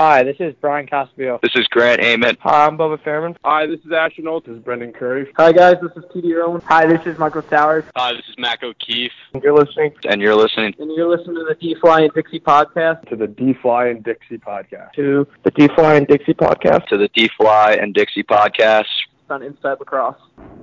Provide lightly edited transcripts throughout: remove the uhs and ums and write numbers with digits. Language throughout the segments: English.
Hi, this is Brian Caspio. This is Grant Ament. Hi, I'm Bubba Fairman. Hi, this is Ashton Oates. This is Brendan Curry. Hi, guys, this is T.D. Irwin. Hi, this is Michael Sowers. Hi, this is Mac O'Keefe. You're listening. And you're listening. And you're listening to the D-Fly and Dixie podcast. To the D-Fly and Dixie podcast. To the D-Fly and Dixie podcast. To the D-Fly and Dixie podcast. On Inside Lacrosse.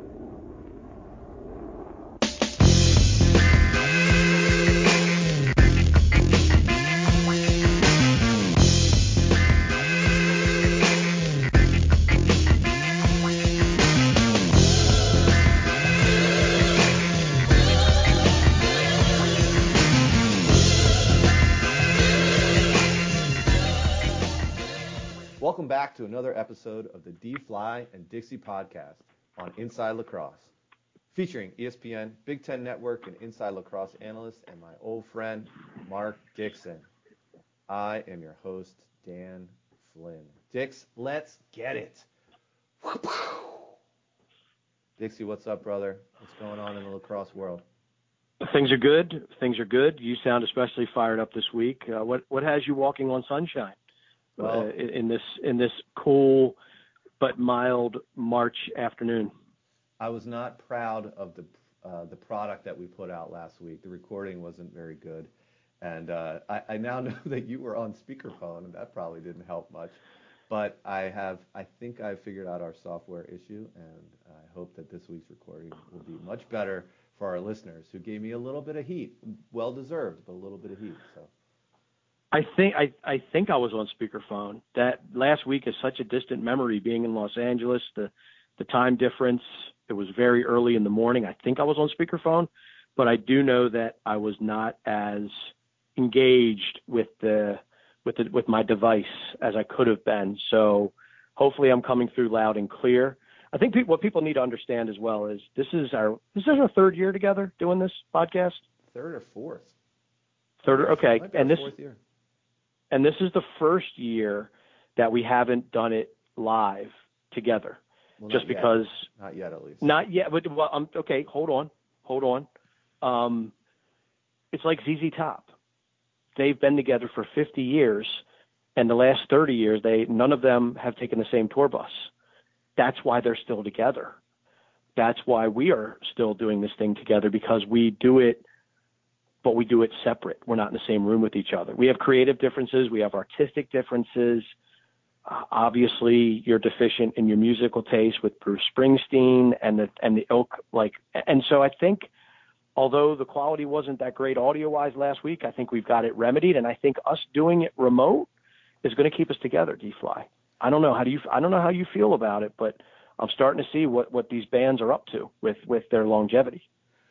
Welcome back to another episode of the D-Fly and Dixie podcast on Inside Lacrosse, featuring ESPN, Big Ten Network, and Inside Lacrosse analyst and my old friend, Mark Dixon. I am your host, Dan Flynn. Dix, let's get it. Dixie, what's up, brother? What's going on in the lacrosse world? Things are good. You sound especially fired up this week. What has you walking on sunshine? Well, in this cool but mild March afternoon. I was not proud of the product that we put out last week. The recording wasn't very good, and I now know that you were on speakerphone, and that probably didn't help much. But I think I've figured out our software issue, and I hope that this week's recording will be much better for our listeners, who gave me a little bit of heat, well deserved, but a little bit of heat. So. I think I was on speakerphone. That last week is such a distant memory, being in Los Angeles, the time difference. It was very early in the morning. I think I was on speakerphone, but I do know that I was not as engaged with my device as I could have been. So hopefully I'm coming through loud and clear. I think what people need to understand as well is this is our third year together doing this podcast. Third or fourth? Third, okay. And fourth year. And this is the first year that we haven't done it live together, well, just because. Not yet, at least. Not yet, but okay. Hold on. It's like ZZ Top. They've been together for 50 years, and the last 30 years, none of them have taken the same tour bus. That's why they're still together. That's why we are still doing this thing together, because we do it. But we do it separate. We're not in the same room with each other. We have creative differences. We have artistic differences. Obviously, you're deficient in your musical taste with Bruce Springsteen and the ilk. And so I think, although the quality wasn't that great audio-wise last week, I think we've got it remedied. And I think us doing it remote is going to keep us together, D-Fly. I don't know how you feel about it, but I'm starting to see what these bands are up to with their longevity.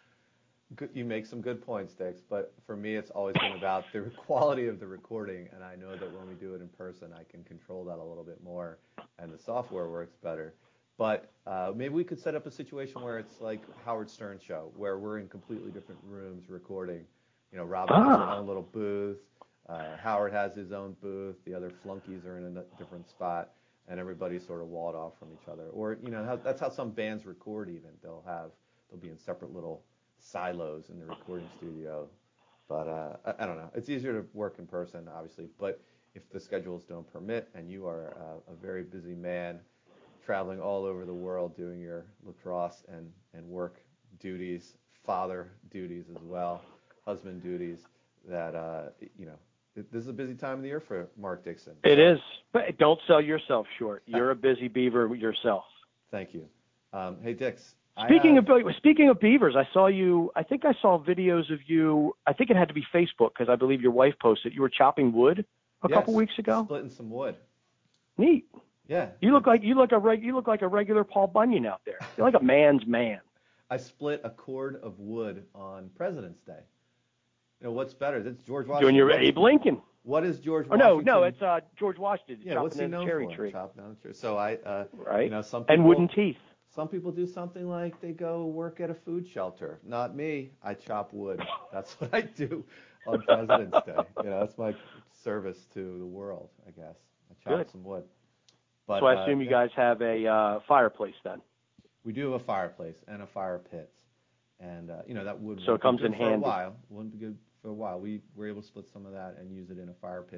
You make some good points, Dix, but for me it's always been about the quality of the recording, and I know that when we do it in person I can control that a little bit more, and the software works better. But maybe we could set up a situation where it's like Howard Stern show, where we're in completely different rooms recording. You know, Robin has her own little booth, Howard has his own booth, the other flunkies are in a different spot, and everybody's sort of walled off from each other. Or, you know, that's how some bands record even. They'll be in separate little silos in the recording studio, but I don't know. It's easier to work in person, obviously, but if the schedules don't permit, and you are a very busy man traveling all over the world doing your lacrosse and work duties, father duties as well, husband duties, that this is a busy time of the year for Mark Dixon. It is, but don't sell yourself short. You're a busy beaver yourself. Thank you. Hey, Dix. Speaking of beavers, I think I saw videos of you. I think it had to be Facebook, because I believe your wife posted. You were chopping wood a couple weeks ago. Splitting some wood. Neat. Yeah. You look like a regular Paul Bunyan out there. You're like a man's man. I split a cord of wood on President's Day. You know what's better? That's George Washington. Doing your Abe Lincoln. What is George Washington? No, it's George Washington. Yeah, what's he known cherry for? Tree. Chopping down the tree. So right. You know, some people, and wooden teeth. Some people do something like they go work at a food shelter. Not me. I chop wood. That's what I do on President's Day. You know, that's my service to the world, I guess. I chop some wood. But, so I assume you guys have a fireplace then. We do have a fireplace and a fire pit, and that wood. So it comes in handy. Wouldn't be good for a while. We were able to split some of that and use it in a fire pit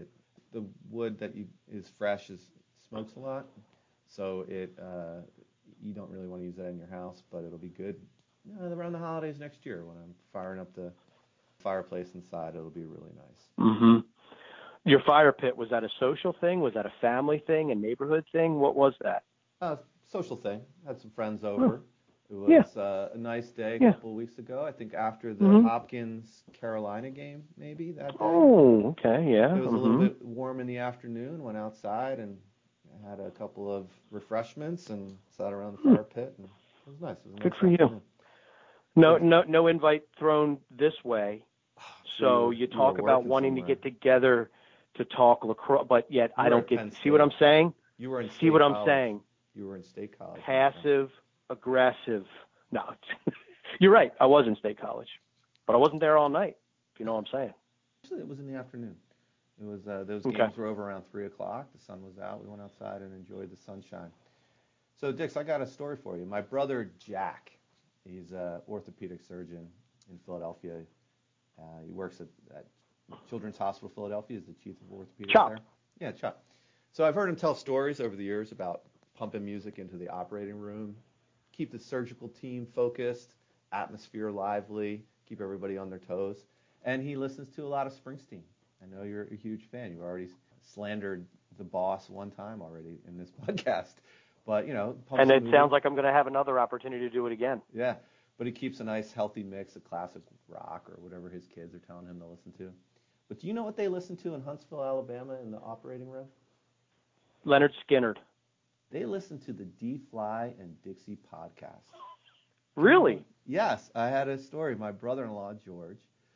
the wood that is fresh smokes a lot, so you don't really want to use that in your house, but it'll be good around the holidays next year when I'm firing up the fireplace inside. It'll be really nice. Mm-hmm. Your fire pit, was that a social thing? Was that a family thing, a neighborhood thing? What was that? Social thing. Had some friends over. It was a nice day a couple of weeks ago. I think after the Hopkins-Carolina game, maybe that day. Oh, okay, yeah. It was a little bit warm in the afternoon. Went outside and had a couple of refreshments and sat around the fire pit. And it was nice. It was a Good nice for afternoon. you. No invite thrown this way. So you talk about wanting to get together to talk lacrosse, but yet I don't get. See what I'm saying? You were in state See what college. I'm saying? You were in state college. Passive, aggressive. No, you're right. I was in state college, but I wasn't there all night. If you know what I'm saying. Actually, it was in the afternoon. It was those games were over around 3:00. The sun was out. We went outside and enjoyed the sunshine. So, Dix, I got a story for you. My brother Jack, he's an orthopedic surgeon in Philadelphia. He works at Children's Hospital Philadelphia. He's the chief of orthopedics there. Yeah, Chop. So I've heard him tell stories over the years about pumping music into the operating room, keep the surgical team focused, atmosphere lively, keep everybody on their toes. And he listens to a lot of Springsteen. I know you're a huge fan. You've already slandered the boss one time already in this podcast. But, and it sounds like I'm going to have another opportunity to do it again. Yeah, but he keeps a nice, healthy mix of classic rock or whatever his kids are telling him to listen to. But do you know what they listen to in Huntsville, Alabama in the operating room? Leonard Skinner. They listen to the D-Fly and Dixie podcast. Really? Yes, I had a story. My brother-in-law, George,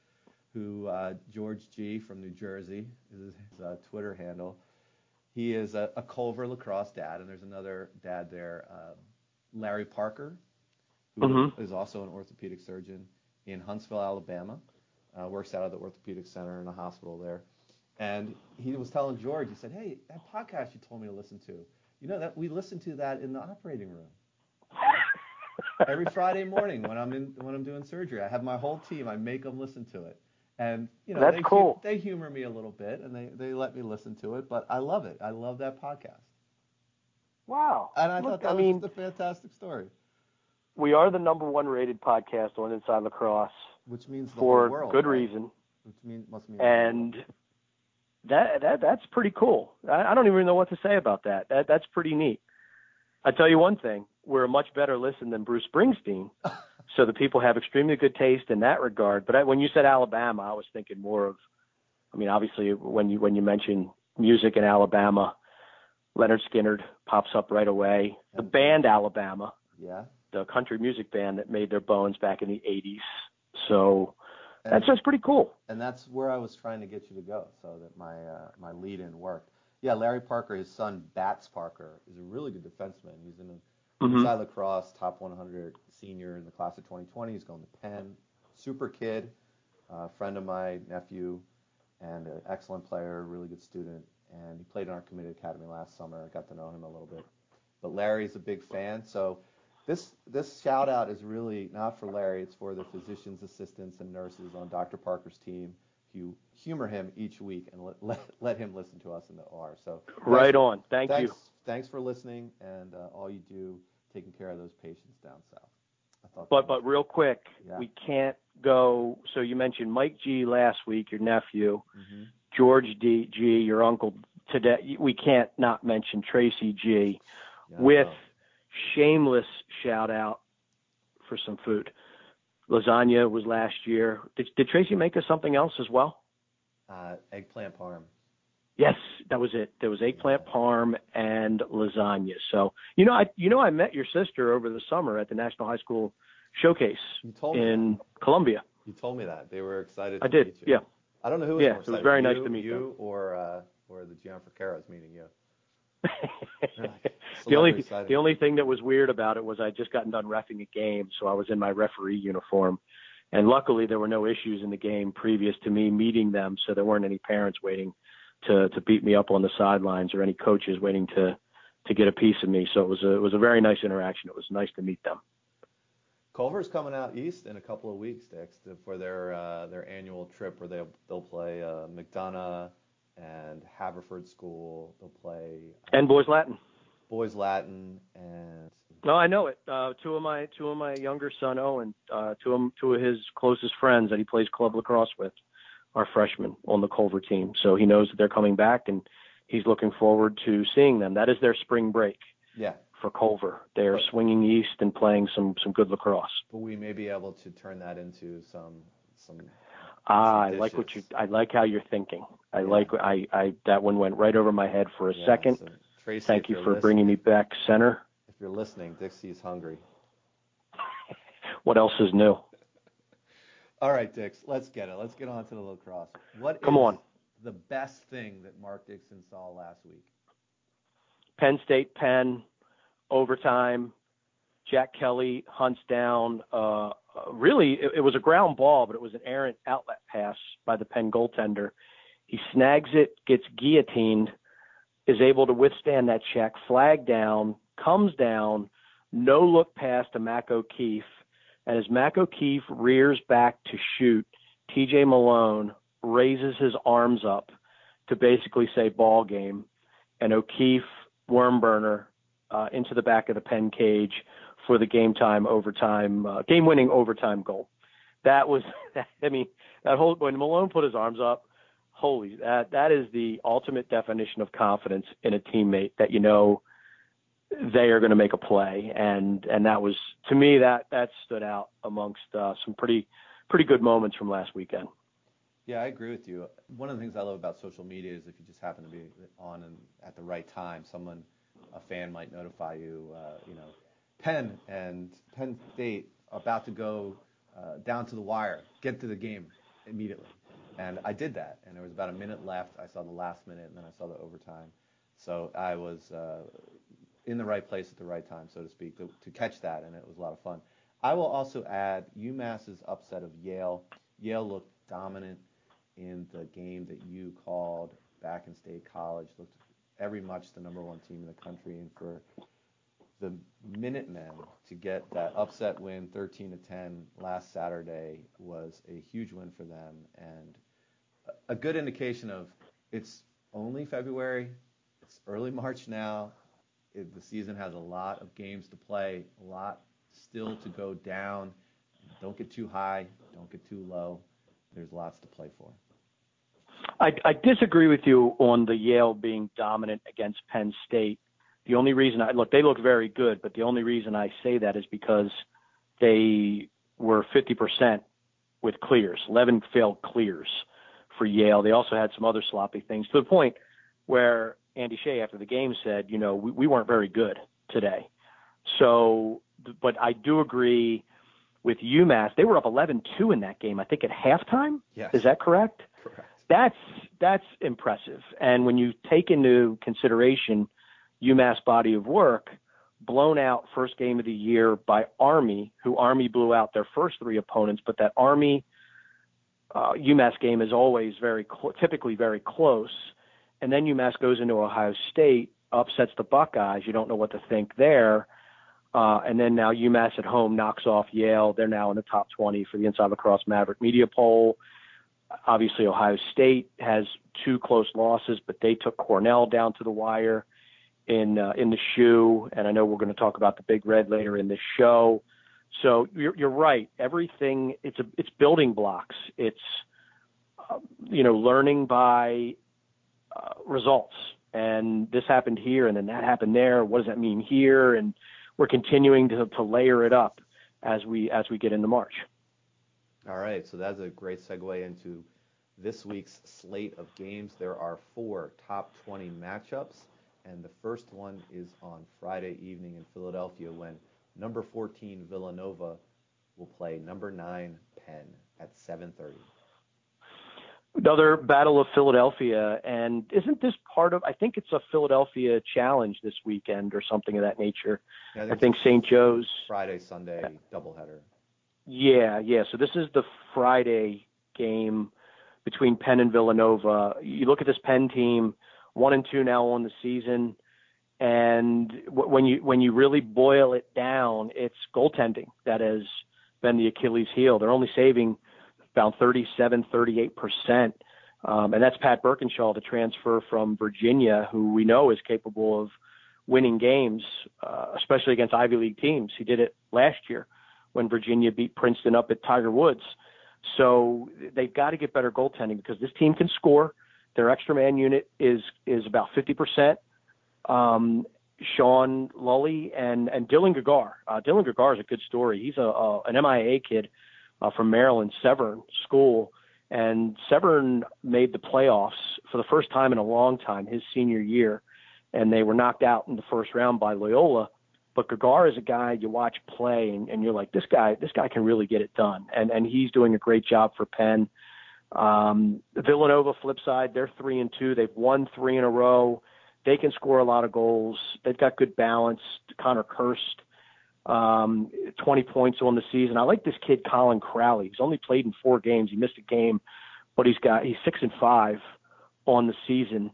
George G. from New Jersey is his Twitter handle. He is a Culver lacrosse dad, and there's another dad there, Larry Parker, who is also an orthopedic surgeon in Huntsville, Alabama, works out of the orthopedic center in a hospital there. And he was telling George, he said, hey, that podcast you told me to listen to, that we listen to that in the operating room. Every Friday morning when I'm doing surgery, I have my whole team, I make them listen to it. And, that's cool. They humor me a little bit, and they let me listen to it, but I love it. I love that podcast. Wow. And I thought that was just a fantastic story. We are the #1 rated podcast on Inside Lacrosse. Which means the for whole world, good right? reason. Which must mean and that's pretty cool. I don't even know what to say about that. That's pretty neat. I tell you one thing, we're a much better listen than Bruce Springsteen. So the people have extremely good taste in that regard. But when you said Alabama, I was thinking more of, obviously when you mention music in Alabama, Leonard Skinner pops up right away. The band Alabama, the country music band that made their bones back in the 80s. So that's just pretty cool. And that's where I was trying to get you to go, so that my lead-in worked. Yeah, Larry Parker, his son Bats Parker, is a really good defenseman. He's in Inside Lacrosse, top 100 senior in the class of 2020. He's going to Penn. Super kid, friend of my nephew, and an excellent player, really good student. And he played in our committed academy last summer. I got to know him a little bit. But Larry's a big fan, so this shout out is really not for Larry. It's for the physicians, assistants, and nurses on Dr. Parker's team who humor him each week and let him listen to us in the OR. So right on. Thank you. Thanks for listening and all you do taking care of those patients down south. But real quick, we can't go. So you mentioned Mike G last week, your nephew, George G, your uncle today. We can't not mention Tracy G with shameless shout out for some food. Lasagna was last year. Did Tracy make us something else as well? Eggplant parm. Yes, that was it. There was eggplant parm and lasagna. So I met your sister over the summer at the National High School Showcase in Columbia. You told me that. They were excited to meet you. Yeah. I don't know who was more excited. It was very nice to meet you or the Gianfrancaros meeting you. The only thing that was weird about it was I just gotten done reffing a game, so I was in my referee uniform. And luckily there were no issues in the game previous to me meeting them, so there weren't any parents waiting to beat me up on the sidelines or any coaches waiting to get a piece of me. So it was a very nice interaction. It was nice to meet them. Culver's coming out east in a couple of weeks, Dix, for their annual trip where they'll play McDonough, and Haverford School. They'll play And Boys Latin. Boys Latin, and No, I know it. Two of my younger son Owen, two of his closest friends that he plays club lacrosse with, are freshmen on the Culver team. So he knows that they're coming back, and he's looking forward to seeing them. That is their spring break. Yeah. For Culver, they're swinging east and playing some good lacrosse. But we may be able to turn that into some. I like how you're thinking. I that one went right over my head for a second. So Tracy, thank you for bringing me back center. If you're listening, Dixie's hungry. What else is new? All right, Dix, let's get it. Let's get on to the lacrosse. Come on. The best thing that Mark Dixon saw last week? Penn State, Penn, overtime. Jack Kelly hunts down. Really, it was a ground ball, but it was an errant outlet pass by the Penn goaltender. He snags it, gets guillotined, is able to withstand that check, flag down, comes down, no look pass to Mac O'Keefe. And as Mac O'Keefe rears back to shoot, TJ Malone raises his arms up to basically say ball game. And O'Keefe, worm burner, into the back of the Penn cage for the game-winning overtime goal. That was, when Malone put his arms up, that is the ultimate definition of confidence in a teammate, that they are going to make a play. And that was, to me, that stood out amongst some pretty good moments from last weekend. Yeah, I agree with you. One of the things I love about social media is if you just happen to be on and at the right time, a fan might notify you, Penn and Penn State about to go down to the wire, get to the game immediately. And I did that, and there was about a minute left. I saw the last minute, and then I saw the overtime. So I was in the right place at the right time, so to speak, to catch that, and it was a lot of fun. I will also add UMass's upset of Yale. Yale looked dominant in the game that you called back in State College, looked every much the number one team in the country, and for the Minutemen to get that upset win 13-10 last Saturday was a huge win for them, and a good indication of it's only February, it's early March now, the season has a lot of games to play, a lot still to go down. Don't get too high, don't get too low. There's lots to play for. I disagree with you on the Yale being dominant against Penn State. The only reason they look very good, but the only reason I say that is because they were 50% with clears, 11 failed clears for Yale. They also had some other sloppy things, to the point where Andy Shea after the game said, we weren't very good today. So, but I do agree with UMass. They were up 11-2 in that game, I think at halftime. Yes. Is that correct? Correct. That's impressive. And when you take into consideration UMass body of work, blown out first game of the year by Army, who Army blew out their first three opponents, but that Army UMass game is always typically very close. And then UMass goes into Ohio State, upsets the Buckeyes. You don't know what to think there. And then now UMass at home knocks off Yale. They're now in the top 20 for the Inside Lacrosse Maverick Media Poll. Obviously, Ohio State has two close losses, but they took Cornell down to the wire in the shoe. And I know we're going to talk about the Big Red later in this show. So you're right. Everything, it's building blocks. It's learning by results. And this happened here, and then that happened there. What does that mean here? And we're continuing to layer it up as we get into March. All right, so that's a great segue into this week's slate of games. There are 4 top 20 matchups, and the first one is on Friday evening in Philadelphia when number 14 Villanova will play number 9 Penn at 7:30. Another Battle of Philadelphia, and isn't this part of, I think it's a Philadelphia challenge this weekend or something of that nature. Yeah, I think St. Joe's. Friday, Sunday doubleheader. Yeah. So this is the Friday game between Penn and Villanova. You look at this Penn team, 1-2 now on the season, and when you really boil it down, it's goaltending that has been the Achilles heel. They're only saving about 37-38%. And that's Pat Birkinshaw, the transfer from Virginia, who we know is capable of winning games, especially against Ivy League teams. He did it last year when Virginia beat Princeton up at Tiger Woods. So they've got to get better goaltending because this team can score. Their extra man unit is about 50%. Sean Lully and Dylan Gagar. Dylan Gagar is a good story. He's an MIA kid from Maryland, Severn School. And Severn made the playoffs for the first time in a long time his senior year. And they were knocked out in the first round by Loyola. But Gagar is a guy you watch play and you're like, this guy can really get it done. And he's doing a great job for Penn. Villanova, flip side, they're 3-2. They've won 3 in a row. They can score a lot of goals. They've got good balance. Connor Kirst, 20 points on the season. I like this kid, Colin Crowley. He's only played in 4 games. He missed a game, but he's 6-5 on the season.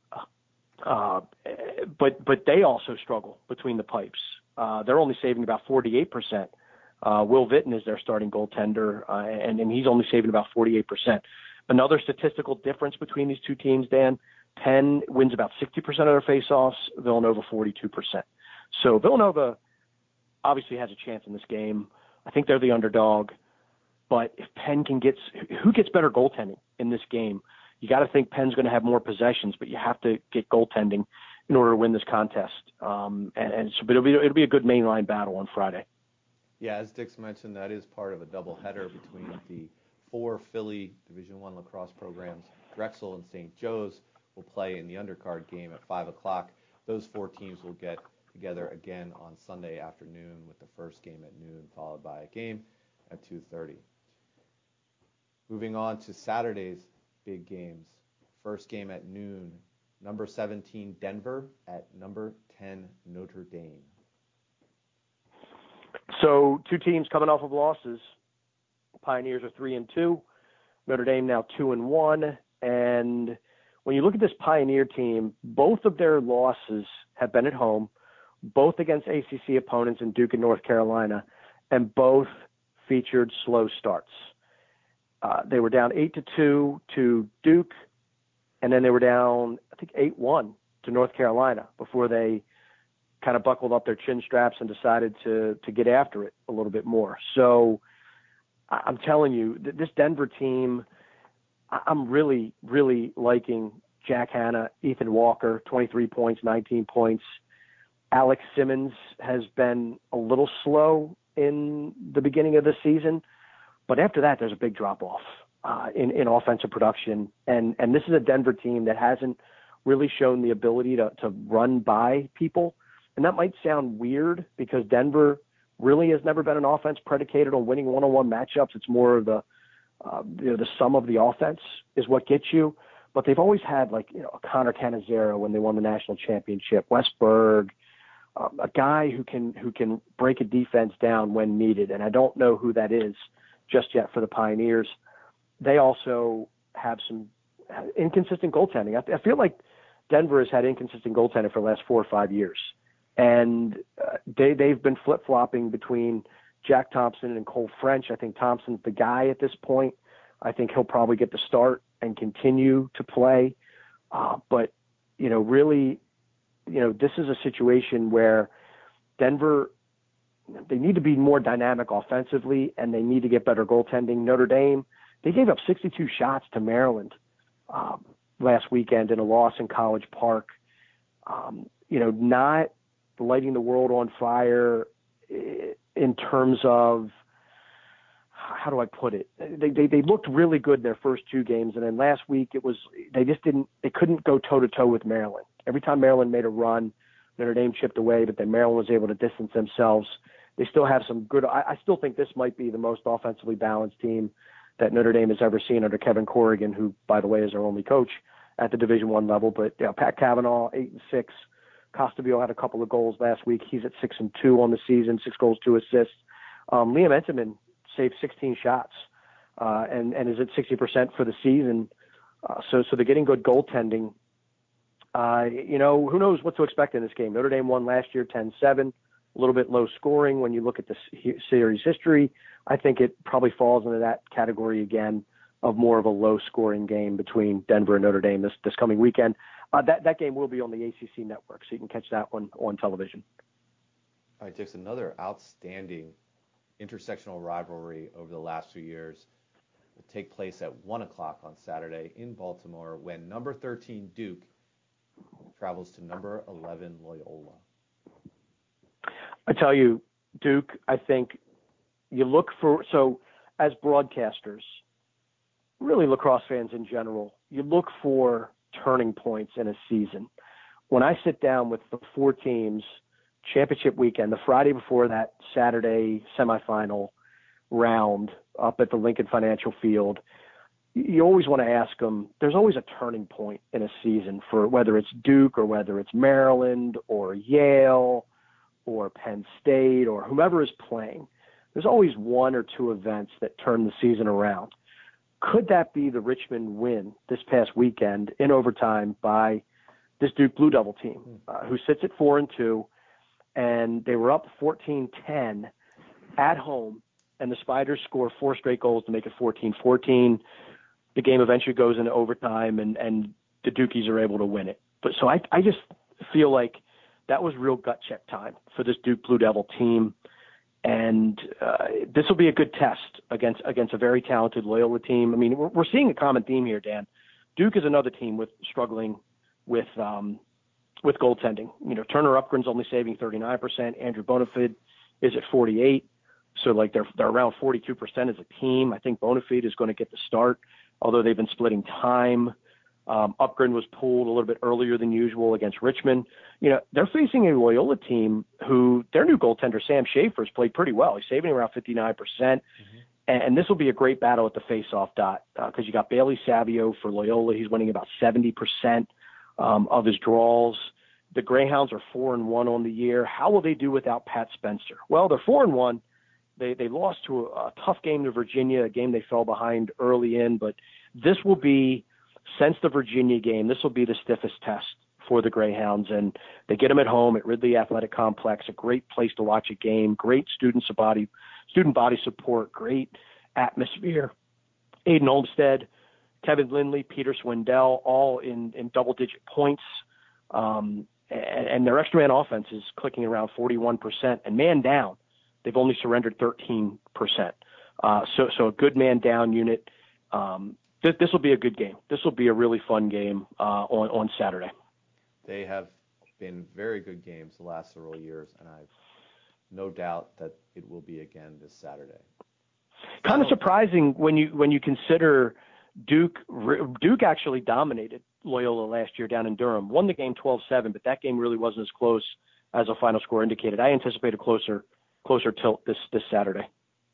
But they also struggle between the pipes. They're only saving about 48%. Will Vitton is their starting goaltender, and he's only saving about 48%. Another statistical difference between these two teams, Dan, Penn wins about 60% of their faceoffs, Villanova 42%. So Villanova obviously has a chance in this game. I think they're the underdog. But if Penn who gets better goaltending in this game? You got to think Penn's going to have more possessions, but you have to get goaltending in order to win this contest. But it'll be a good mainline battle on Friday. Yeah, as Dix mentioned, that is part of a doubleheader between the 4 Philly Division I lacrosse programs. Drexel and St. Joe's will play in the undercard game at 5 o'clock. Those 4 teams will get together again on Sunday afternoon with the first game at noon, followed by a game at 2:30. Moving on to Saturday's big games. First game at noon, number 17 Denver at number 10 Notre Dame. So 2 teams coming off of losses. Pioneers are 3-2. Notre Dame now 2-1. And when you look at this Pioneer team, both of their losses have been at home, both against ACC opponents in Duke and North Carolina, and both featured slow starts. They were down 8-2 to Duke, and then they were down, I think, 8-1 to North Carolina before they kind of buckled up their chin straps and decided to get after it a little bit more. So I'm telling you, this Denver team, I'm really, really liking Jack Hanna, Ethan Walker, 23 points, 19 points. Alex Simmons has been a little slow in the beginning of the season, but after that, there's a big drop-off in offensive production. And this is a Denver team that hasn't really shown the ability to run by people. And that might sound weird because Denver really has never been an offense predicated on winning one-on-one matchups. It's more of the sum of the offense is what gets you. But they've always had a Connor Cannizzaro when they won the national championship, Wes Berg, a guy who can break a defense down when needed. And I don't know who that is just yet for the Pioneers. They also have some inconsistent goaltending. I feel like Denver has had inconsistent goaltending for the last 4 or 5 years. And they've been flip-flopping between Jack Thompson and Cole French. I think Thompson's the guy at this point. I think he'll probably get the start and continue to play. But really, this is a situation where Denver, they need to be more dynamic offensively, and they need to get better goaltending. Notre Dame, they gave up 62 shots to Maryland last weekend in a loss in College Park. Not lighting the world on fire in terms of, how do I put it? They looked really good in their first 2 games, and then last week they couldn't go toe to toe with Maryland. Every time Maryland made a run, Notre Dame chipped away, but then Maryland was able to distance themselves. They still have some good. I still think this might be the most offensively balanced team that Notre Dame has ever seen under Kevin Corrigan, who, by the way, is our only coach at the Division I level. But Pat Cavanaugh, 8-6. Costabile had a couple of goals last week. He's at 6-2 on the season, 6 goals, 2 assists. Liam Entenmann saved 16 shots and is at 60% for the season. So they're getting good goaltending. Who knows what to expect in this game? Notre Dame won last year 10-7, a little bit low scoring when you look at the series history. I think it probably falls into that category again. of more of a low-scoring game between Denver and Notre Dame this coming weekend. That game will be on the ACC network, so you can catch that one on television. All right, Dix, another outstanding intersectional rivalry over the last few years will take place at 1 o'clock on Saturday in Baltimore when number 13 Duke travels to number 11 Loyola. I tell you, Duke, I think you look for, so as broadcasters, really lacrosse fans in general, you look for turning points in a season. When I sit down with the 4 teams, championship weekend, the Friday before that Saturday semifinal round up at the Lincoln Financial Field, you always want to ask them, there's always a turning point in a season for whether it's Duke or whether it's Maryland or Yale or Penn State or whomever is playing. There's always 1 or 2 events that turn the season around. Could that be the Richmond win this past weekend in overtime by this Duke Blue Devil team, who sits at 4-2, and they were up 14-10 at home, and the Spiders score 4 straight goals to make it 14-14. The game eventually goes into overtime, and the Dukies are able to win it. But so I just feel like that was real gut check time for this Duke Blue Devil team. And this will be a good test against a very talented Loyola team. I mean, we're seeing a common theme here, Dan. Duke is another team struggling with goaltending. You know, Turner Upgren's only saving 39%. Andrew Bonifid is at 48%. So like they're around 42% as a team. I think Bonifid is going to get the start, although they've been splitting time. Upgren was pulled a little bit earlier than usual against Richmond. You know, they're facing a Loyola team who their new goaltender, Sam Schaefer's played pretty well. He's saving around 59%. And this will be a great battle at the face-off dot because you got Bailey Savio for Loyola. He's winning about 70% of his draws. The Greyhounds are 4-1 on the year. How will they do without Pat Spencer? Well, they're 4-1. They lost to a tough game to Virginia, a game they fell behind early in. But this will be, since the Virginia game, this will be the stiffest test for the Greyhounds. And they get them at home at Ridley Athletic Complex, a great place to watch a game, great student body support, great atmosphere. Aiden Olmstead, Kevin Lindley, Peter Swindell, all in double-digit points. And their extra man offense is clicking around 41%. And man down, they've only surrendered 13%. So a good man down unit. This will be a good game. This will be a really fun game on Saturday. They have been very good games the last several years, and I've no doubt that it will be again this Saturday. Kind of surprising when you consider Duke actually dominated Loyola last year down in Durham. Won the game 12-7, but that game really wasn't as close as a final score indicated. I anticipate a closer tilt this Saturday.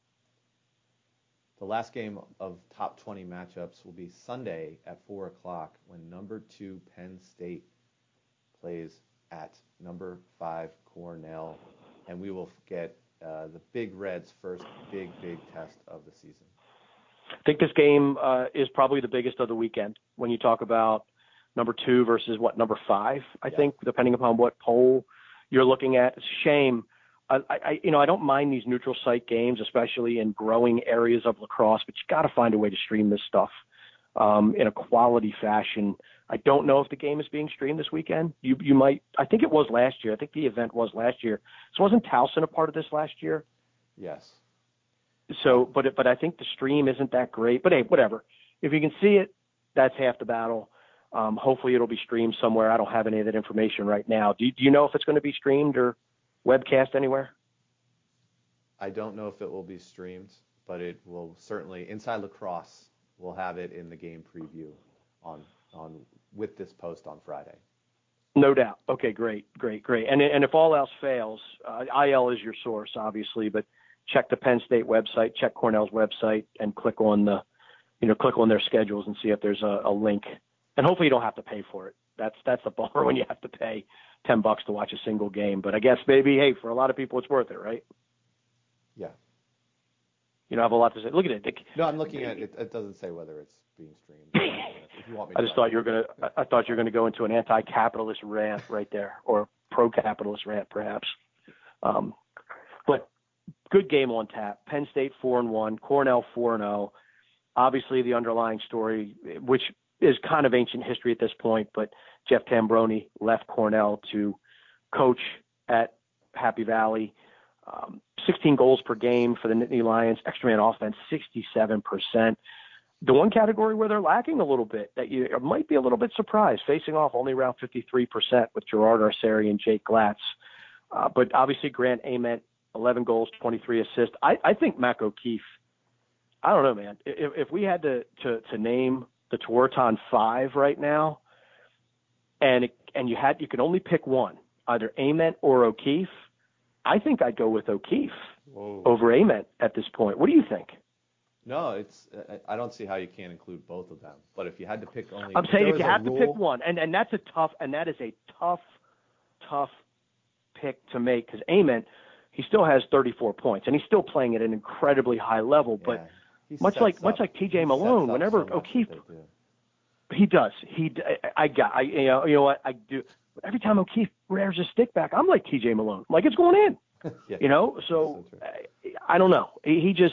The last game of top 20 matchups will be Sunday at 4 o'clock when number 2 Penn State plays at number 5 Cornell, and we will get the Big Reds' first big test of the season. I think this game is probably the biggest of the weekend when you talk about number 2 versus number 5, I think, depending upon what poll you're looking at. It's a shame. I don't mind these neutral site games, especially in growing areas of lacrosse, but you got to find a way to stream this stuff in a quality fashion. I don't know if the game is being streamed this weekend. You might. I think it was last year. I think the event was last year. So wasn't Towson a part of this last year? Yes. So, but I think the stream isn't that great. But hey, whatever. If you can see it, that's half the battle. Hopefully it'll be streamed somewhere. I don't have any of that information right now. Do you know if it's going to be streamed or webcast anywhere? I don't know if it will be streamed, but it will certainly. Inside Lacrosse will have it in the game preview on with this post on Friday. No doubt. Okay, great. And if all else fails, IL is your source, obviously, but check the Penn State website, check Cornell's website, and click on their schedules and see if there's a link. And hopefully you don't have to pay for it. That's the bummer when you have to pay $10 to watch a single game. But I guess maybe, hey, for a lot of people, it's worth it, right? Yeah. You don't have a lot to say. Look at it. No, I'm looking at it. It doesn't say whether it's being streamed. If you want me to, I thought you were gonna go into an anti-capitalist rant right there, or pro-capitalist rant perhaps. But good game on tap. Penn State 4-1, Cornell 4-0. obviously the underlying story, which is kind of ancient history at this point, but Jeff Tambroni left Cornell to coach at Happy Valley. 16 goals per game for the Nittany Lions, extra man offense, 67%. The one category where they're lacking a little bit that you might be a little bit surprised, facing off only around 53% with Gerard Arceri and Jake Glatz. But obviously Grant Ament, 11 goals, 23 assists. I think Mac O'Keefe, I don't know, man. If we had to name the Tewaaraton five right now, and you could only pick one, either Ament or O'Keefe, I think I'd go with O'Keefe over Ament at this point. What do you think? No, I don't see how you can't include both of them. But if you had to pick only, I'm saying if you have to pick one, and that is a tough pick to make, because Ament, he still has 34 points, and he's still playing at an incredibly high level. But much like TJ Malone, whenever O'Keefe, he does. You know what I do. Every time O'Keefe rears his stick back, I'm like TJ Malone, like it's going in. Yeah, you know, so I don't know. He just.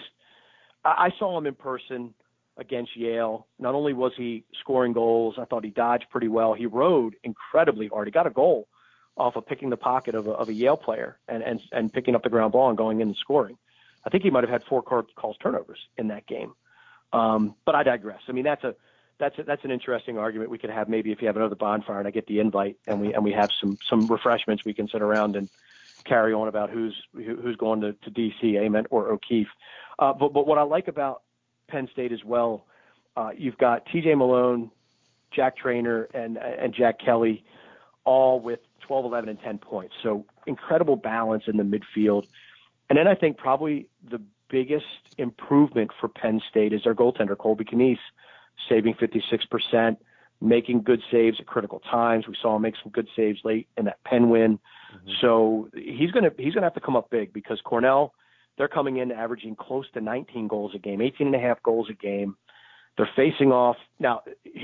I saw him in person against Yale. Not only was he scoring goals, I thought he dodged pretty well. He rode incredibly hard. He got a goal off of picking the pocket of a Yale player and picking up the ground ball and going in and scoring. I think he might have had 4 calls turnovers in that game. But I digress. I mean, that's an interesting argument we could have maybe if you have another bonfire and I get the invite and we have some refreshments we can sit around and carry on about who's going to DC, Ament or O'Keefe. But what I like about Penn State as well, you've got TJ Malone, Jack Traynor, and Jack Kelly, all with 12, 11, and 10 points. So incredible balance in the midfield. And then I think probably the biggest improvement for Penn State is their goaltender, Colby Knies, saving 56%, making good saves at critical times. We saw him make some good saves late in that Penn win. Mm-hmm. So he's gonna have to come up big because Cornell, they're coming in averaging close to 19 goals a game, 18.5 goals a game. They're facing off. Now,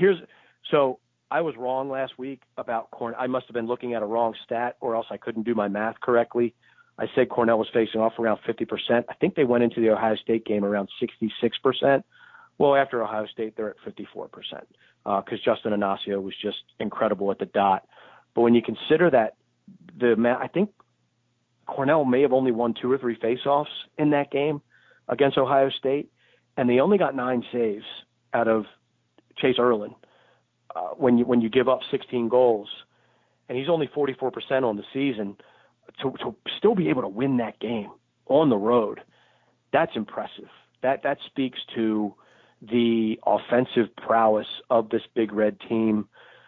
so I was wrong last week about Cornell. I must have been looking at a wrong stat or else I couldn't do my math correctly. I said Cornell was facing off around 50%. I think they went into the Ohio State game around 66%. Well, after Ohio State, they're at 54% because Justin Inacio was just incredible at the dot. But when you consider that, I think Cornell may have only won 2 or 3 faceoffs in that game against Ohio State, and they only got 9 saves out of Chase Erlin when you give up 16 goals, and he's only 44% on the season. To still be able to win that game on the road, that's impressive. That speaks to the offensive prowess of this Big Red team.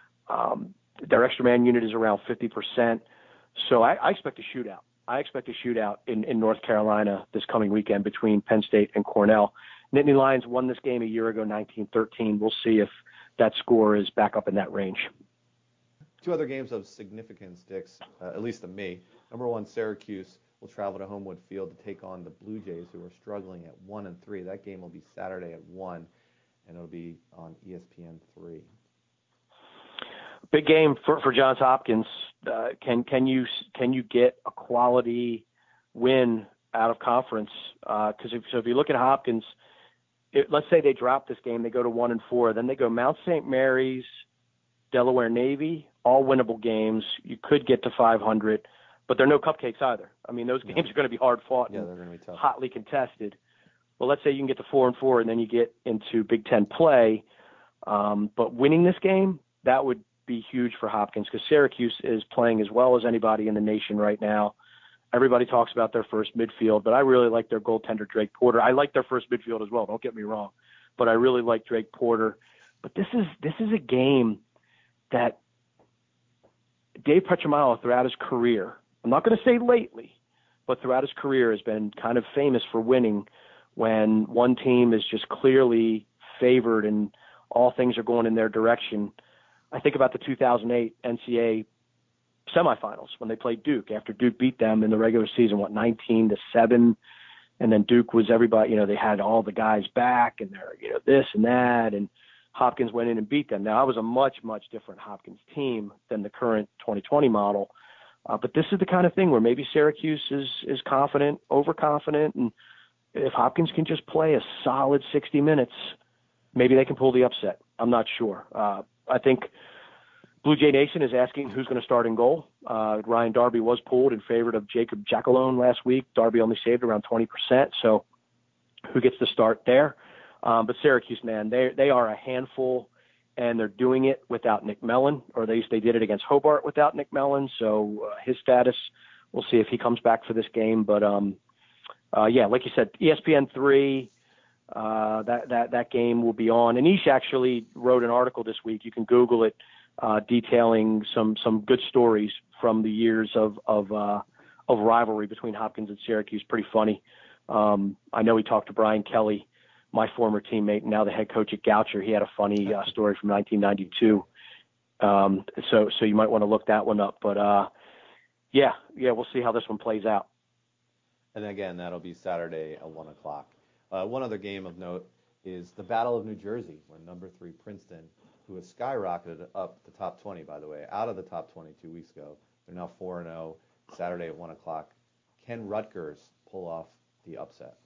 Their extra man unit is around 50%. So I expect a shootout. I expect a shootout in North Carolina this coming weekend between Penn State and Cornell. Nittany Lions won this game a year ago, 19-13. We'll see if that score is back up in that range. 2 other games of significance, Dix, at least to me. Number 1, Syracuse will travel to Homewood Field to take on the Blue Jays, who are struggling at 1-3. That game will be Saturday at 1, and it'll be on ESPN3. Big game for Johns Hopkins. Can you get a quality win out of conference? Because if you look at Hopkins, let's say they drop this game, they go to 1-4, then they go Mount St. Mary's, Delaware Navy, all winnable games. You could get to 500, but they're no cupcakes either. I mean, those games are going to be hard fought, they're going to be tough, hotly contested. Well, let's say you can get to 4-4, and then you get into Big Ten play. But winning this game, that would be huge for Hopkins because Syracuse is playing as well as anybody in the nation right now. Everybody talks about their first midfield, but I really like their goaltender, Drake Porter. I like their first midfield as well, don't get me wrong, but I really like Drake Porter. But this is a game that Dave Petromalo throughout his career, I'm not going to say lately, but throughout his career has been kind of famous for winning when one team is just clearly favored and all things are going in their direction. I think about the 2008 NCAA semifinals when they played Duke after Duke beat them in the regular season, 19-7. And then Duke was everybody, they had all the guys back and they're, this and that. And Hopkins went in and beat them. Now, I was a much, much different Hopkins team than the current 2020 model. But this is the kind of thing where maybe Syracuse is confident, overconfident. And if Hopkins can just play a solid 60 minutes, maybe they can pull the upset. I'm not sure. I think Blue Jay Nation is asking who's going to start in goal. Ryan Darby was pulled in favor of Jacob Jackalone last week. Darby only saved around 20%, so who gets to start there? But Syracuse, man, they are a handful, and they're doing it without Nick Mellon, or at least they did it against Hobart without Nick Mellon. So his status, we'll see if he comes back for this game. But yeah, like you said, ESPN3. That game will be on. Anish actually wrote an article this week. You can Google it, detailing some good stories from the years of rivalry between Hopkins and Syracuse. Pretty funny. I know he talked to Brian Kelly, my former teammate, now the head coach at Goucher. He had a funny story from 1992. So you might want to look that one up. But yeah, we'll see how this one plays out. And again, that'll be Saturday at 1 o'clock. One other game of note is the Battle of New Jersey, when number 3 Princeton, who has skyrocketed up the top 20, by the way, out of the top 20 2 weeks ago. They're now 4-0, Saturday at 1 o'clock. Can Rutgers pull off the upset?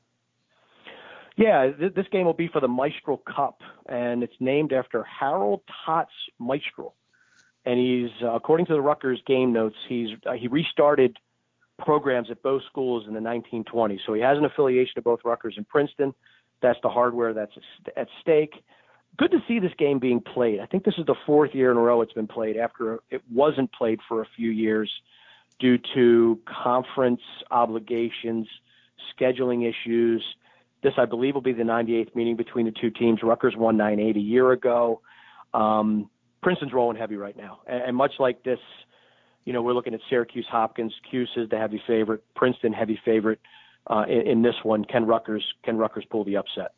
Yeah, this game will be for the Maestro Cup, and it's named after Harold Tots Maestro. And he's, according to the Rutgers game notes, he restarted programs at both schools in the 1920s. So he has an affiliation to both Rutgers and Princeton. That's the hardware that's at stake. Good to see this game being played. I think this is the 4th year in a row it's been played after it wasn't played for a few years due to conference obligations, scheduling issues. This, I believe, will be the 98th meeting between the two teams. Rutgers won 9-8 a year ago. Princeton's rolling heavy right now. And much like this, we're looking at Syracuse, Hopkins. Cuse is the heavy favorite. Princeton, heavy favorite in this one. Can Rutgers pull the upset?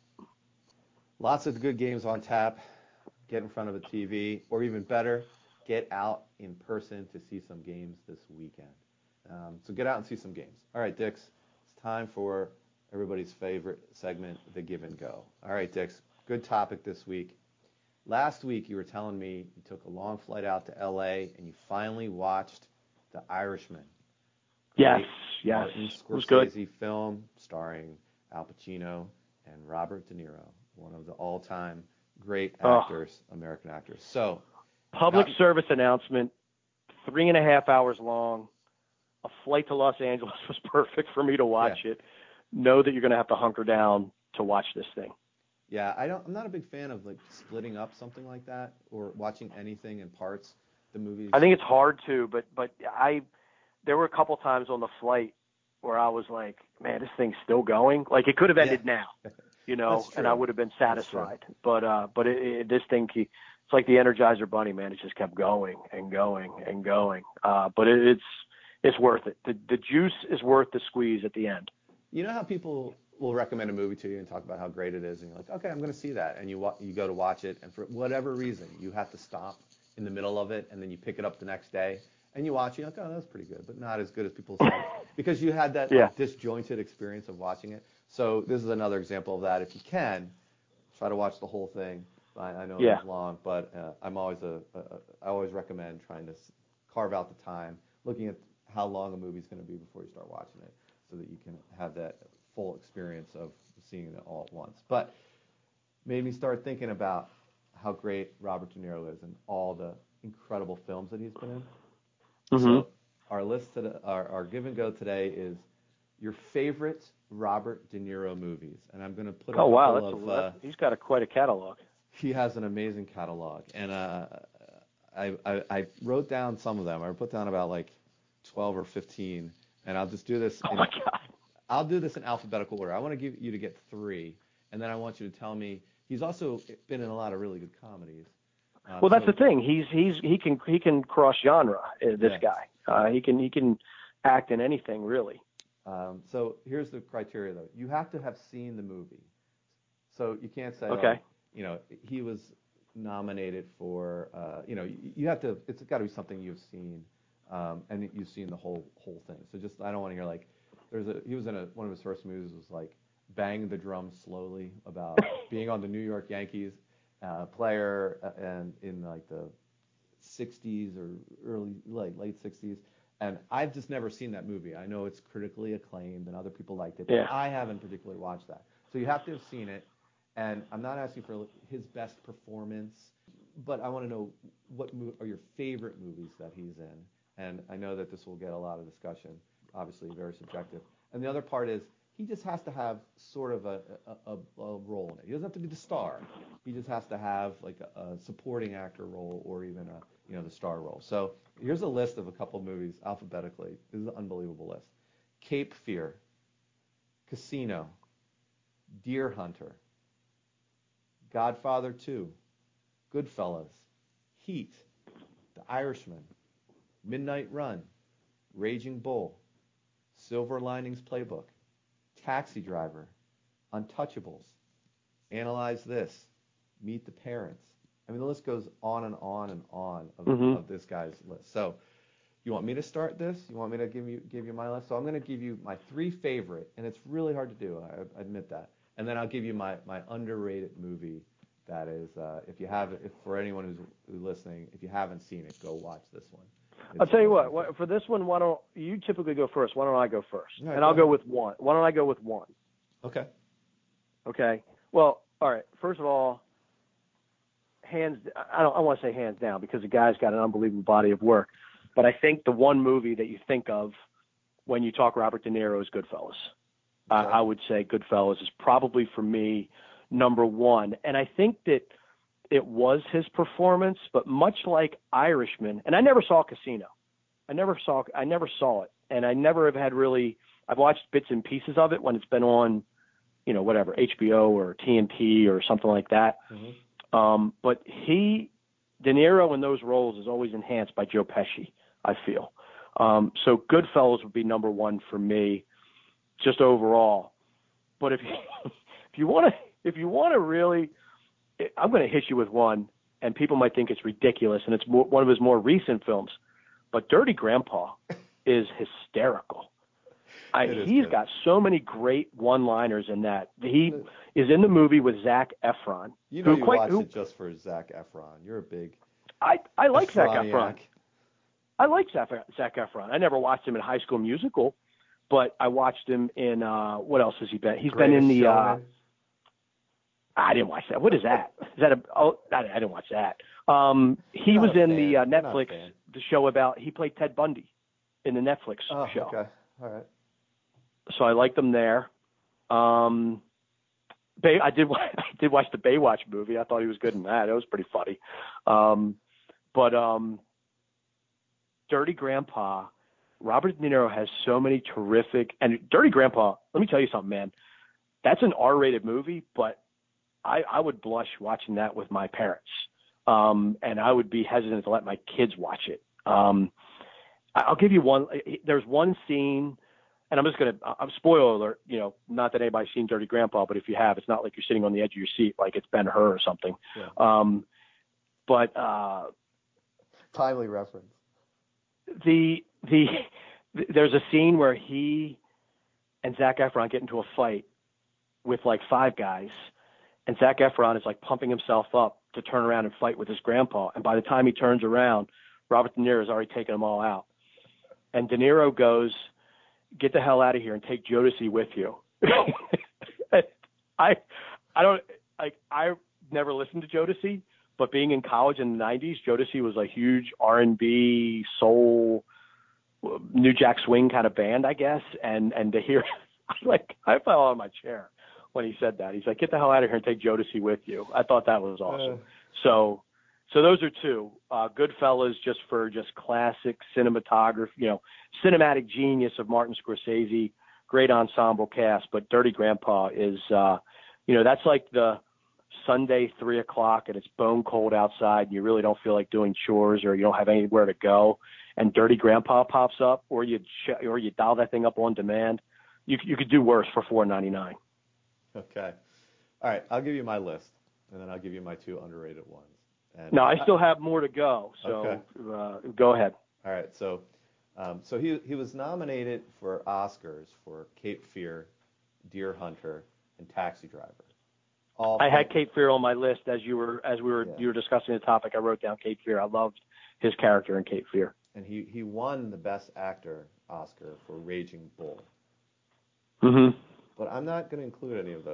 Lots of good games on tap. Get in front of a TV, or even better, get out in person to see some games this weekend. So get out and see some games. All right, Dix, it's time for everybody's favorite segment, the Give and Go. All right, Dix, good topic this week. Last week you were telling me you took a long flight out to L.A. and you finally watched The Irishman. Yes. Martin It was good. Scorsese film starring Al Pacino and Robert De Niro, one of the all-time great actors, American actors. So, public service announcement, 3.5 hours long. A flight to Los Angeles was perfect for me to watch it. Know that you're going to have to hunker down to watch this thing. Yeah, I'm not a big fan of like splitting up something like that or watching anything in parts. The movies. I think it's hard to, but there were a couple times on the flight where I was like, man, this thing's still going. Like it could have ended now, and I would have been satisfied. But this thing, it's like the Energizer Bunny, man. It just kept going and going and going. But it's worth it. The juice is worth the squeeze at the end. You know how people will recommend a movie to you and talk about how great it is, and you're like, okay, I'm going to see that, and you go to watch it, and for whatever reason, you have to stop in the middle of it, and then you pick it up the next day, and you watch it, you're like, oh, that's pretty good, but not as good as people say, because you had that disjointed experience of watching it. So this is another example of that. If you can, try to watch the whole thing. I know it's long, but I always recommend trying to carve out the time, looking at how long a movie's going to be before you start watching it, so that you can have that full experience of seeing it all at once. But made me start thinking about how great Robert De Niro is and all the incredible films that he's been in. Mm-hmm. So our list today, our give and go today is your favorite Robert De Niro movies, and I'm going to put he's got quite a catalog. He has an amazing catalog, and I wrote down some of them. I put down about like 12 or 15, and I'll just do this. Oh my God! I'll do this in alphabetical order. I want to give you to get 3, and then I want you to tell me. He's also been in a lot of really good comedies. Well, that's the thing. He can cross genre. This guy. He can act in anything really. So here's the criteria though. You have to have seen the movie. So you can't say, he was nominated for. You have to. It's got to be something you've seen, and you've seen the whole thing. So I don't want to hear like. He was in one of his first movies was like Bang the Drum Slowly, about being on the New York Yankees player and in like the 60s or late 60s. And I've just never seen that movie. I know it's critically acclaimed and other people liked it, but I haven't particularly watched that. So you have to have seen it, And I'm not asking for his best performance, but I want to know what are your favorite movies that he's in. And I know that this will get a lot of discussion, obviously very subjective. And the other part is he just has to have sort of a role in it. He doesn't have to be the star. He just has to have like a supporting actor role or even the star role. So here's a list of a couple of movies alphabetically. This is an unbelievable list. Cape Fear, Casino, Deer Hunter, Godfather 2, Goodfellas, Heat, The Irishman, Midnight Run, Raging Bull, Silver Linings Playbook, Taxi Driver, Untouchables, Analyze This, Meet the Parents. I mean, the list goes on and on and on of this guy's list. So you want me to start this? You want me to give you my list? So I'm going to give you my 3 favorite, and it's really hard to do, I admit that. And then I'll give you my underrated movie that is, if for anyone who's listening, if you haven't seen it, go watch this one. I'll tell you what, for this one, why don't you typically go first? Why don't I go first? Right, and I'll go with one. Why don't I go with one? Okay. Okay. Well, all right. First of all, I want to say hands down because the guy's got an unbelievable body of work. But I think the one movie that you think of when you talk Robert De Niro is Goodfellas. Okay. I would say Goodfellas is probably for me number one. And I think that it was his performance, but much like Irishman, and I never saw Casino. I never saw it. And I never have had really, I've watched bits and pieces of it when it's been on, whatever, HBO or TNT or something like that. Mm-hmm. But De Niro in those roles is always enhanced by Joe Pesci, I feel. So Goodfellas would be number one for me, just overall. But if you want to really, I'm going to hit you with one, and people might think it's ridiculous, and it's one of his more recent films. But Dirty Grandpa is hysterical. He's got so many great one-liners in that. He is in the movie with Zac Efron. You watched it just for Zac Efron. You're a big I like Zac Efron. I like Zac Efron. I never watched him in High School Musical, but I watched him in what else has he been? He's been in the. I didn't watch that. What is that? Is that I didn't watch that. He was in the Netflix the show about. He played Ted Bundy in the Netflix show. Okay, all right. So I liked him there. I did watch the Baywatch movie. I thought he was good in that. It was pretty funny. But Dirty Grandpa, Robert De Niro has so many terrific. And Dirty Grandpa, let me tell you something, man. That's an R-rated movie, but I would blush watching that with my parents. And I would be hesitant to let my kids watch it. I'll give you one. There's one scene, and I'm spoiler alert, not that anybody's seen Dirty Grandpa, but if you have, it's not like you're sitting on the edge of your seat like it's Ben-Hur or something. Yeah. But timely reference. There's a scene where he and Zac Efron get into a fight with like 5 guys, and Zac Efron is like pumping himself up to turn around and fight with his grandpa. And by the time he turns around, Robert De Niro has already taken them all out. And De Niro goes, "Get the hell out of here and take Jodeci with you." I've never listened to Jodeci, but being in college in the 90s, Jodeci was a huge R&B, soul, New Jack Swing kind of band, I guess. And to hear, I fell out of my chair when he said that. He's like, "Get the hell out of here and take Jodeci with you." I thought that was awesome. So those are 2. Goodfellas, just classic cinematography, cinematic genius of Martin Scorsese, great ensemble cast. But Dirty Grandpa is, that's like the Sunday 3:00 and it's bone cold outside and you really don't feel like doing chores or you don't have anywhere to go, and Dirty Grandpa pops up, or you dial that thing up on demand. You could do worse for $4.99. Okay. All right. I'll give you my list, and then I'll give you my 2 underrated ones. And no, I still have more to go. So okay. Go ahead. All right. So he was nominated for Oscars for Cape Fear, Deer Hunter, and Taxi Driver. I had Cape Fear on my list you were discussing the topic. I wrote down Cape Fear. I loved his character in Cape Fear. And he won the Best Actor Oscar for Raging Bull. Mm-hmm. But I'm not going to include any of those.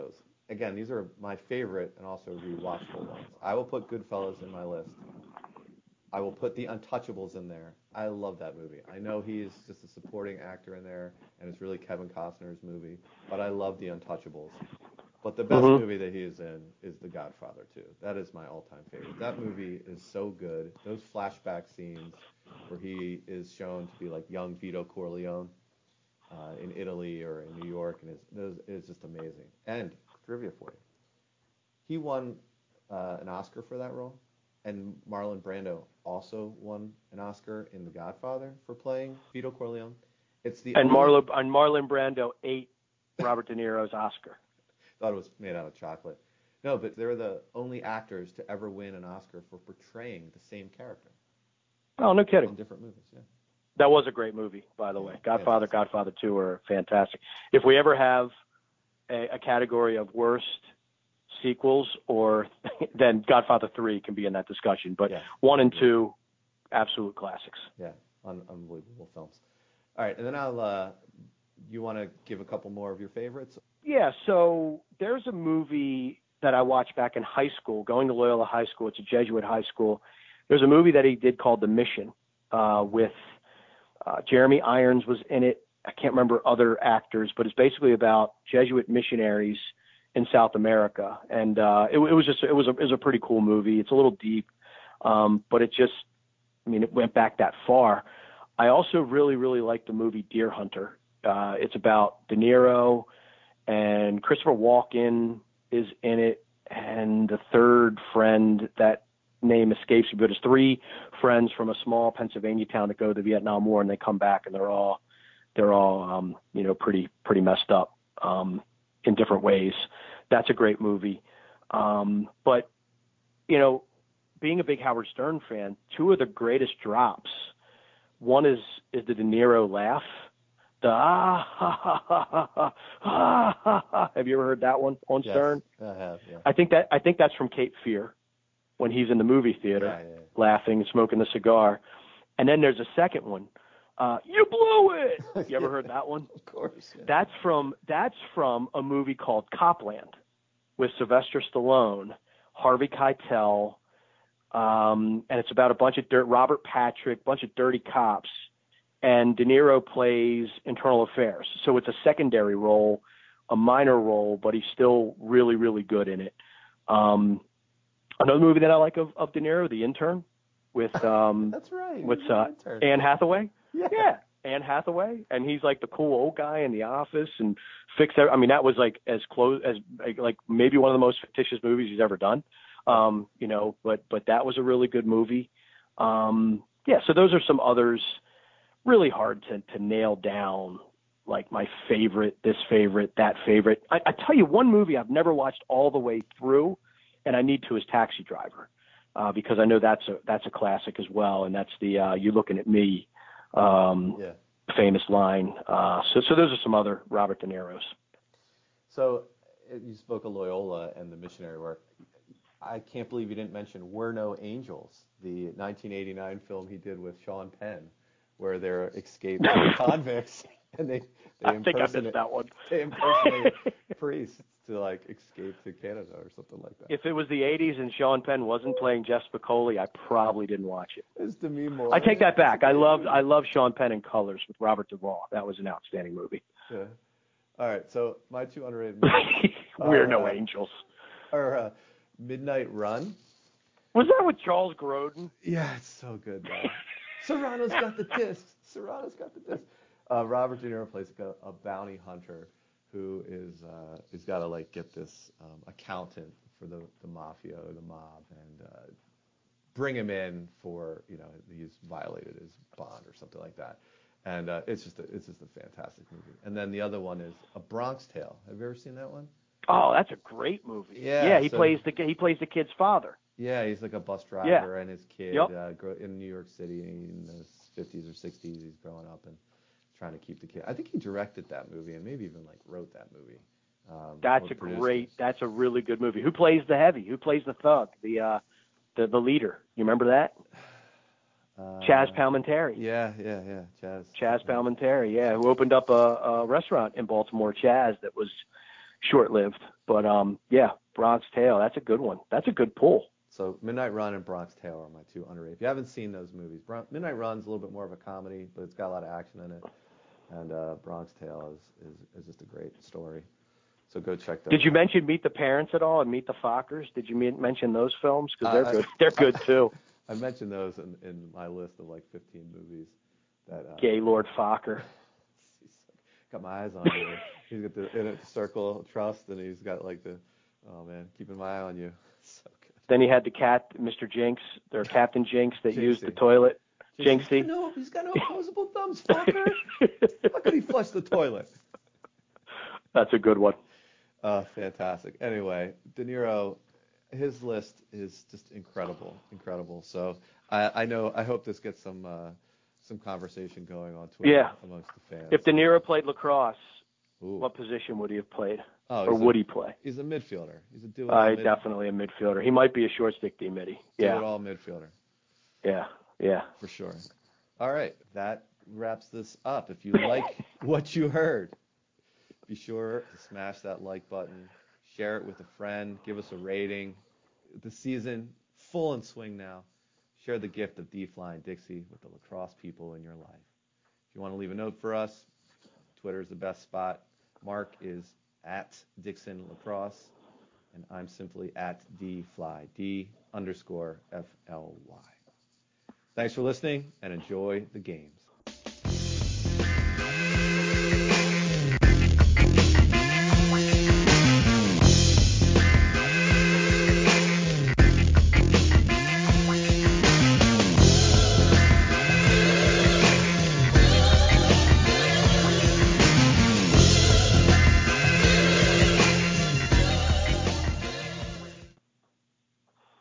again, these are my favorite and also rewatchable ones. I will put Goodfellas in my list. I will put The Untouchables in there. I love that movie. I know he's just a supporting actor in there, and it's really Kevin Costner's movie, but I love The Untouchables. But the best movie that he is in is The Godfather 2. That is my all-time favorite. That movie is so good. Those flashback scenes where he is shown to be like young Vito Corleone in Italy or in New York, and it's just amazing. And trivia for you, he won an Oscar for that role. And Marlon Brando also won an Oscar in The Godfather for playing Vito Corleone. Marlon Brando ate Robert De Niro's Oscar. Thought it was made out of chocolate. No, but they're the only actors to ever win an Oscar for portraying the same character. Oh, no kidding. In different movies, yeah. That was a great movie, by the way. Godfather, Godfather 2 are fantastic. If we ever have a category of worst sequels, then Godfather 3 can be in that discussion. But 1 and 2, absolute classics. Yeah, unbelievable films. All right, and then you want to give a couple more of your favorites? Yeah, so there's a movie that I watched back in high school, going to Loyola High School. It's a Jesuit high school. There's a movie that he did called The Mission with Jeremy Irons was in it. I can't remember other actors, but it's basically about Jesuit missionaries in South America, and it was a pretty cool movie. It's a little deep, but it went back that far. I also really, really like the movie Deer Hunter. It's about De Niro and Christopher Walken is in it, and the third friend, that name escapes me, but it's 3 friends from a small Pennsylvania town that go to the Vietnam War, and they come back and they're all pretty messed up in different ways. That's a great movie. But being a big Howard Stern fan, 2 of the greatest drops. One is the De Niro laugh. The Have you ever heard that one on Stern? I have. Yeah. I think that's from Cape Fear, when he's in the movie theater laughing and smoking the cigar. And then there's a second one. You blew it. You ever heard that one? Of course. Yeah. That's from a movie called Copland with Sylvester Stallone, Harvey Keitel, and it's about a bunch of Robert Patrick, bunch of dirty cops, and De Niro plays internal affairs. So it's a secondary role, a minor role, but he's still really, really good in it. Another movie that I like of De Niro, The Intern, with that's right. With Anne Hathaway. Yeah. Anne Hathaway, and he's like the cool old guy in the office and that was like as close as like maybe one of the most fictitious movies he's ever done. But that was a really good movie. So those are some others. Really hard to nail down, like my favorite, this favorite, that favorite. I tell you, one movie I've never watched all the way through, and I need to, is Taxi Driver, because I know that's a classic as well, and that's the "You Looking at Me" famous line. So those are some other Robert De Niro's. So you spoke of Loyola and the missionary work. I can't believe you didn't mention We're No Angels, the 1989 film he did with Sean Penn, where they're escaped convicts and they impersonate that one. They impersonate priests to like escape to Canada or something like that. If it was the 80s and Sean Penn wasn't playing Jeff Spicoli, I probably didn't watch it. It's Demi Moore. I take that back. I love Sean Penn in Colors with Robert Duvall. That was an outstanding movie. Yeah. All right, so my 2 underrated movies We're No Angels. Are Midnight Run. Was that with Charles Grodin? Yeah, it's so good, man. Serrano's got the discs. Robert De Niro plays a bounty hunter who is got to like get this accountant for the mafia or the mob and bring him in for he's violated his bond or something like that. And it's just a fantastic movie. And then the other one is A Bronx Tale. Have you ever seen that one? Oh, that's a great movie. Yeah, he plays the kid's father. Yeah, he's like a bus driver and his kid Yep. In New York City in the 50s or 60s. He's growing up and trying to keep the kid. I think he directed that movie and maybe even like wrote that movie. That's a really good movie. Who plays the heavy? Who plays the thug? The leader. You remember that? Chaz Palminteri. Yeah. Chaz Palminteri, who opened up a restaurant in Baltimore, Chaz, that was, short-lived. But yeah, Bronx Tale, that's a good one. That's a good pull. So Midnight Run and Bronx Tale are my two underrated. If you haven't seen those movies, Midnight Run's a little bit more of a comedy, but it's got a lot of action in it. And Bronx Tale is just a great story. So go check those Did you out. mention Meet the Parents at all and Meet the Fockers? Did you mention those films? Because they're good. They're good too. I mentioned those in my list of like 15 movies. That Gaylord Fokker. Got my eyes on you. He's got the in circle of trust, and he's got like the, oh man, keeping my eye on you. So good. Then he had the cat, Mr. Jinx, or Captain Jinx, that Jinxie. used the toilet. Jinxie. No, he's got no opposable thumbs, fucker. How could he flush the toilet? That's a good one. Fantastic. Anyway, De Niro, his list is just incredible. So I hope this gets some conversation going on Twitter amongst the fans. If De Niro played lacrosse, Ooh. what position would he have played? Oh, or would he play? He's a midfielder. He's a definitely a midfielder. He might be a short stick D-middy. Yeah. Do-it-all midfielder. Yeah. For sure. All right, that wraps this up. If you like what you heard, be sure to smash that like button, share it with a friend, give us a rating. The season full in swing now. Share the gift of D-Flying Dixie with the lacrosse people in your life. If you want to leave a note for us, Twitter is the best spot. Mark is at Dixon Lacrosse, and I'm simply at DFly, D_FLY. Thanks for listening, and enjoy the games.